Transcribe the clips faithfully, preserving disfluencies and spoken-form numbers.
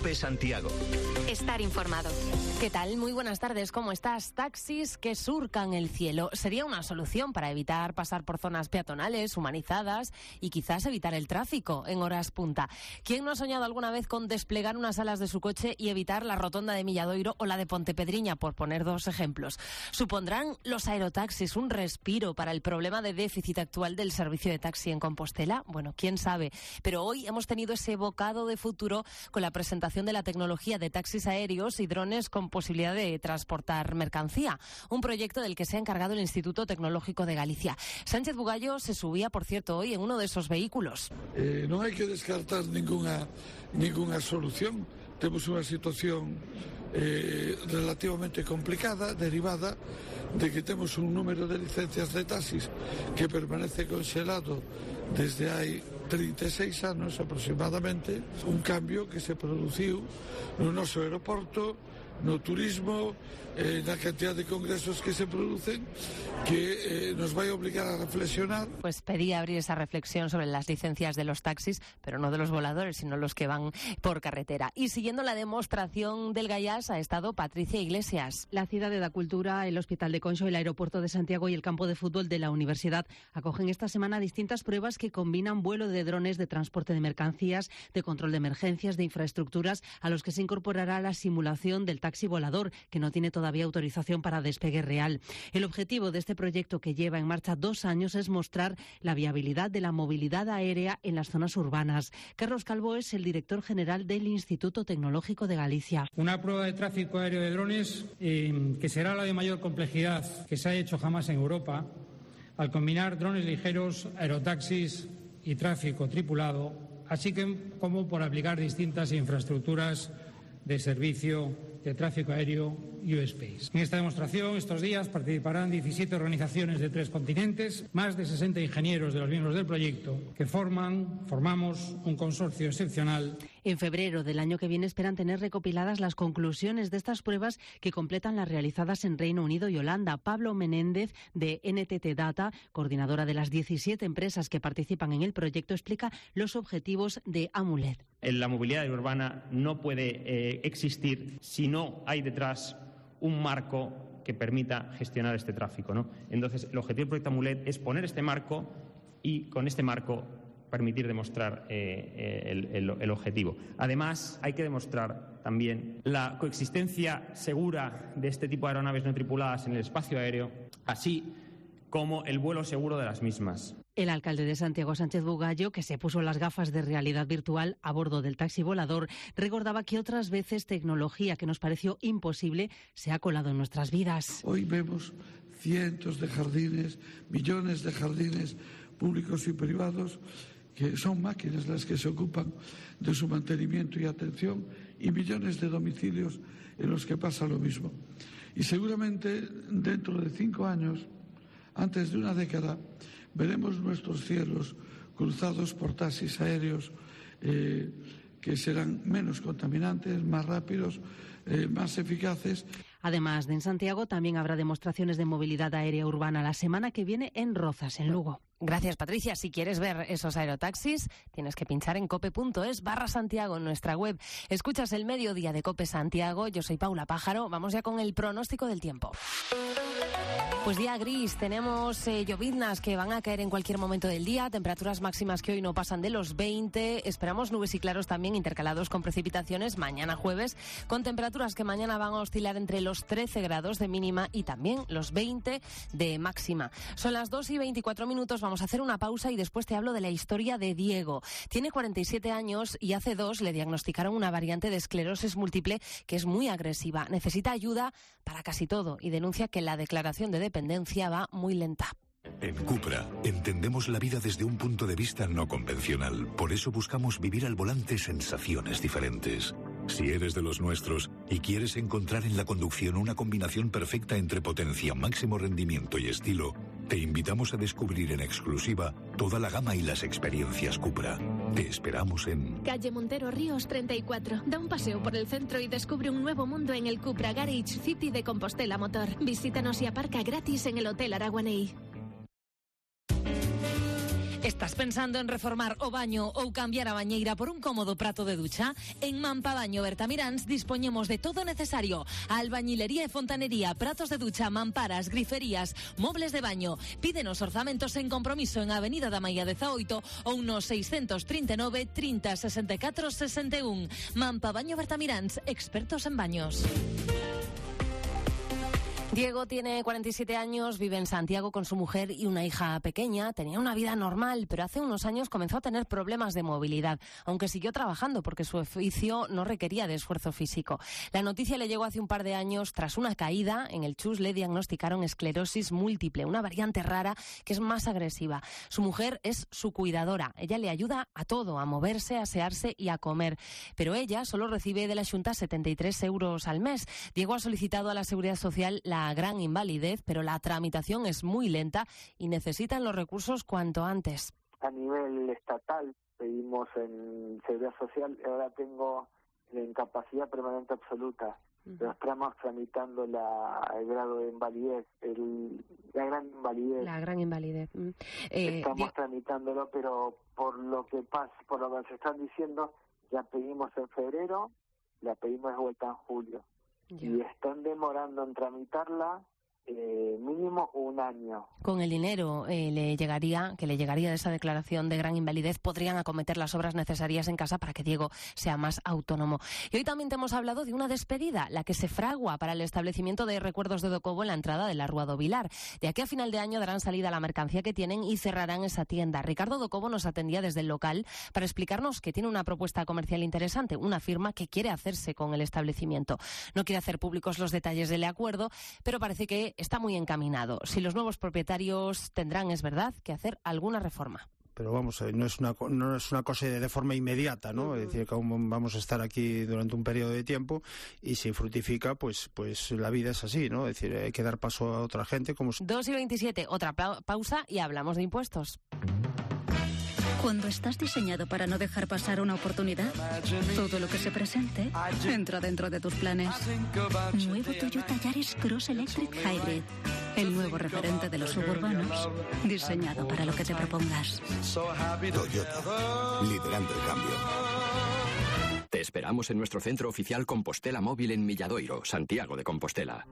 COPE Santiago. Estar informado. ¿Qué tal? Muy buenas tardes, ¿cómo estás? Taxis que surcan el cielo. Sería una solución para evitar pasar por zonas peatonales, humanizadas y quizás evitar el tráfico en horas punta. ¿Quién no ha soñado alguna vez con desplegar unas alas de su coche y evitar la rotonda de Milladoiro o la de Pontepedriña, por poner dos ejemplos? ¿Supondrán los aerotaxis un respiro para el problema de déficit actual del servicio de taxi en Compostela? Bueno, quién sabe. Pero hoy hemos tenido ese bocado de futuro con la presentación de la tecnología de taxis aéreos y drones con posibilidad de transportar mercancía. Un proyecto del que se ha encargado el Instituto Tecnológico de Galicia. Sánchez Bugallo se subía, por cierto, hoy en uno de esos vehículos. Eh, non hai que descartar ninguna, ninguna solución. Temos unha situación eh, relativamente complicada, derivada de que temos un número de licencias de taxis que permanece congelado desde hai trinta e seis anos aproximadamente, un cambio que se produciu no noso aeroporto, no turismo, eh, na cantidad de congresos que se producen, que eh, nos vai obligar a reflexionar. Pues pedía abrir esa reflexión sobre las licencias de los taxis, pero no de los voladores, sino los que van por carretera. Y siguiendo la demostración del Gaiás ha estado Patricia Iglesias. La Cidade da Cultura, el Hospital de Conxo, el Aeropuerto de Santiago y el campo de fútbol de la Universidad acogen esta semana distintas pruebas que combinan vuelo de drones de transporte de mercancías, de control de emergencias, de infraestructuras, a los que se incorporará la simulación del taxi volador, que no tiene todavía autorización para despegue real. El objetivo de este proyecto, que lleva en marcha dos años, es mostrar la viabilidad de la movilidad aérea en las zonas urbanas. Carlos Calvo es el director general del Instituto Tecnológico de Galicia. Una prueba de tráfico aéreo de drones eh, que será la de mayor complejidad que se ha hecho jamás en Europa, al combinar drones ligeros, aerotaxis y tráfico tripulado, así que como por aplicar distintas infraestructuras de servicio de tráfico aéreo y U-Space. En esta demostración, estos días, participarán diecisiete organizaciones de tres continentes, más de sesenta ingenieros de los miembros del proyecto, que forman, formamos un consorcio excepcional. En febrero del año que viene esperan tener recopiladas las conclusiones de estas pruebas, que completan las realizadas en Reino Unido y Holanda. Pablo Menéndez, de N T T Data, coordinadora de las diecisiete empresas que participan en el proyecto, explica los objetivos de Amulet. La movilidad urbana no puede eh, existir si no hay detrás un marco que permita gestionar este tráfico, ¿no? Entonces, el objetivo del proyecto Amulet es poner este marco y, con este marco, permitir demostrar eh, el, el, el objetivo. Además, hay que demostrar también la coexistencia segura de este tipo de aeronaves no tripuladas en el espacio aéreo, así como el vuelo seguro de las mismas. El alcalde de Santiago, Sánchez Bugallo, que se puso las gafas de realidad virtual a bordo del taxi volador, recordaba que otras veces tecnología que nos pareció imposible se ha colado en nuestras vidas. Hoy vemos cientos de jardines, millones de jardines públicos y privados, que son máquinas las que se ocupan de su mantenimiento y atención, y millones de domicilios en los que pasa lo mismo. Y seguramente dentro de cinco años, antes de una década, veremos nuestros cielos cruzados por taxis aéreos eh, que serán menos contaminantes, más rápidos, eh, más eficaces. Además de en Santiago, también habrá demostraciones de movilidad aérea urbana la semana que viene en Rozas, en Lugo. Gracias, Patricia. Si quieres ver esos aerotaxis, tienes que pinchar en cope.es barra Santiago en nuestra web. Escuchas el mediodía de Cope Santiago. Yo soy Paula Pájaro. Vamos ya con el pronóstico del tiempo. Pues día gris, tenemos eh, lloviznas que van a caer en cualquier momento del día, temperaturas máximas que hoy no pasan de los veinte, esperamos nubes y claros también intercalados con precipitaciones mañana jueves, con temperaturas que mañana van a oscilar entre los trece grados de mínima y también los veinte de máxima. Son las dos y veinticuatro minutos, vamos a hacer una pausa y después te hablo de la historia de Diego. Tiene cuarenta y siete años y hace dos le diagnosticaron una variante de esclerosis múltiple que es muy agresiva, necesita ayuda para casi todo y denuncia que la declaración de dependencia va muy lenta. En Cupra entendemos la vida desde un punto de vista no convencional. Por eso buscamos vivir al volante sensaciones diferentes. Si eres de los nuestros y quieres encontrar en la conducción una combinación perfecta entre potencia, máximo rendimiento y estilo, te invitamos a descubrir en exclusiva toda la gama y las experiencias Cupra. Te esperamos en Calle Montero Ríos treinta y cuatro. Da un paseo por el centro y descubre un nuevo mundo en el Cupra Garage City de Compostela Motor. Visítanos y aparca gratis en el Hotel Araguaney. Estás pensando en reformar o baño ou cambiar a bañeira por un cómodo prato de ducha? En Mampa Baño Bertamiráns dispoñemos de todo necesario: albañilería e fontanería, pratos de ducha, mamparas, griferías, mobles de baño. Pídenos orzamentos en compromiso en Avenida da Maía dezaoito ou no seiscentos trinta e nove, trinta, sesenta e catro, sesenta e un. Mampa Baño Bertamiráns, expertos en baños. Diego tiene cuarenta y siete años, vive en Santiago con su mujer y una hija pequeña. Tenía una vida normal, pero hace unos años comenzó a tener problemas de movilidad, aunque siguió trabajando porque su oficio no requería de esfuerzo físico. La noticia le llegó hace un par de años. Tras una caída en el chus le diagnosticaron esclerosis múltiple, una variante rara que es más agresiva. Su mujer es su cuidadora. Ella le ayuda a todo, a moverse, a asearse y a comer. Pero ella solo recibe de la Xunta setenta y tres euros al mes. Diego ha solicitado a la Seguridad Social la gran invalidez, pero la tramitación es muy lenta y necesitan los recursos cuanto antes. A nivel estatal pedimos en Seguridad Social, ahora tengo la incapacidad permanente absoluta. Uh-huh. Pero estamos tramitando la, el grado de invalidez, el, la gran invalidez. La gran invalidez. Uh, eh, estamos di- tramitándolo, pero por lo que pasa, por lo que se están diciendo, ya pedimos en febrero, la pedimos de vuelta en julio. Ya. Y están demorando en tramitarla eh, mínimo un año. Con el dinero eh, le llegaría, que le llegaría de esa declaración de gran invalidez, podrían acometer las obras necesarias en casa para que Diego sea más autónomo. Y hoy también te hemos hablado de una despedida, la que se fragua para el establecimiento de recuerdos de Docobo en la entrada de la Rúa do Vilar. De aquí a final de año darán salida a la mercancía que tienen y cerrarán esa tienda. Ricardo Docobo nos atendía desde el local para explicarnos que tiene una propuesta comercial interesante, una firma que quiere hacerse con el establecimiento. No quiere hacer públicos los detalles del acuerdo, pero parece que está muy encaminado. Si los nuevos propietarios tendrán, es verdad, que hacer alguna reforma. Pero vamos, no es una no es una cosa de forma inmediata, ¿no? Uh-huh. Es decir, que aún vamos a estar aquí durante un periodo de tiempo y si fructifica, pues pues la vida es así, ¿no? Es decir, hay que dar paso a otra gente. Como... dos y veintisiete, otra pa- pausa y hablamos de impuestos. Cuando estás diseñado para no dejar pasar una oportunidad, todo lo que se presente entra dentro de tus planes. Nuevo Toyota Yaris Cross Electric Hybrid. El nuevo referente de los suburbanos, diseñado para lo que te propongas. Toyota, liderando el cambio. Te esperamos en nuestro centro oficial Compostela Móvil en Milladoiro, Santiago de Compostela.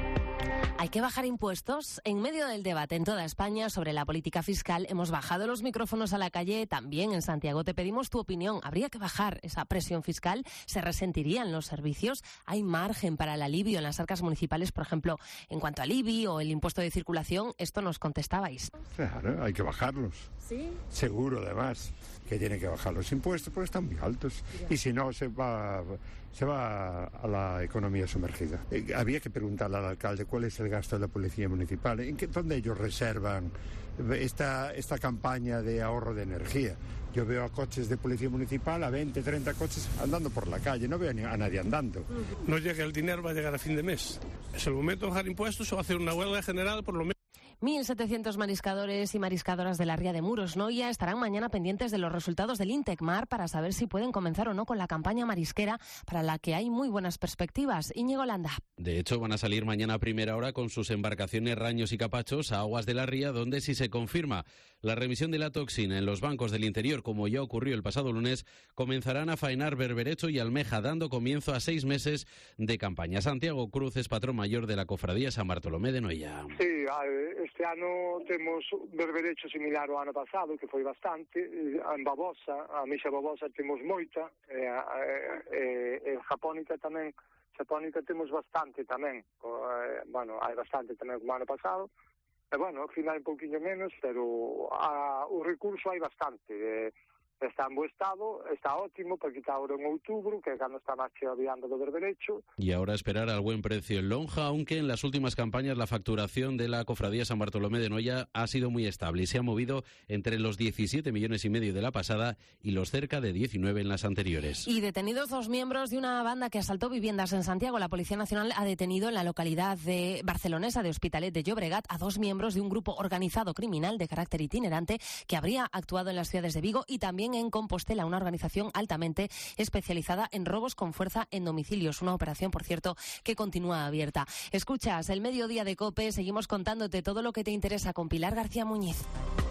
¿Hay que bajar impuestos? En medio del debate en toda España sobre la política fiscal, hemos bajado los micrófonos a la calle. También en Santiago te pedimos tu opinión. ¿Habría que bajar esa presión fiscal? ¿Se resentirían los servicios? ¿Hay margen para el alivio en las arcas municipales, por ejemplo, en cuanto al I B I o el impuesto de circulación? Esto nos contestabais. Claro, hay que bajarlos. ¿Sí? Seguro, además, que tiene que bajar los impuestos porque están muy altos. Ya. Y si no, se va... se va a la economía sumergida. Eh, había que preguntarle al alcalde cuál es el gasto de la policía municipal, en qué, dónde ellos reservan esta, esta campaña de ahorro de energía. Yo veo a coches de policía municipal, a veinte, treinta coches andando por la calle, no veo a nadie andando. No llega el dinero, va a llegar a fin de mes. Es el momento de bajar impuestos o hacer una huelga general por lo menos. mil setecientos mariscadores y mariscadoras de la ría de Muros Noia estarán mañana pendientes de los resultados del Intecmar para saber si pueden comenzar o no con la campaña marisquera, para la que hay muy buenas perspectivas. Íñigo Landa. De hecho, van a salir mañana a primera hora con sus embarcaciones Raños y Capachos a aguas de la ría, donde, si se confirma la remisión de la toxina en los bancos del interior, como ya ocurrió el pasado lunes, comenzarán a faenar Berberecho y Almeja, dando comienzo a seis meses de campaña. Santiago Cruz es patrón mayor de la Cofradía San Bartolomé de Noia. Sí, este ano temos berberecho similar ao ano pasado, que foi bastante. En babosa, a mixa babosa temos moita, e, e, e japónica tamén, japónica temos bastante tamén. E, bueno, hai bastante tamén como ano pasado. E, bueno, ao final un pouquinho menos, pero a, o recurso hai bastante. E, está en bo estado, está ótimo, porque está ahora en outubro, que é cando está máis cheaviando do berberecho. Y ahora esperar al buen precio en lonja, aunque en las últimas campañas la facturación de la Cofradía San Bartolomé de Noia ha sido muy estable y se ha movido entre los diecisiete millones y medio de la pasada y los cerca de diecinueve en las anteriores. Y detenidos dos miembros de una banda que asaltó viviendas en Santiago. La Policía Nacional ha detenido en la localidad de barcelonesa de Hospitalet de Llobregat a dos miembros de un grupo organizado criminal de carácter itinerante que habría actuado en las ciudades de Vigo y también en Compostela, una organización altamente especializada en robos con fuerza en domicilios. Una operación, por cierto, que continúa abierta. Escuchas el Mediodía de COPE, seguimos contándote todo lo que te interesa con Pilar García Muñiz.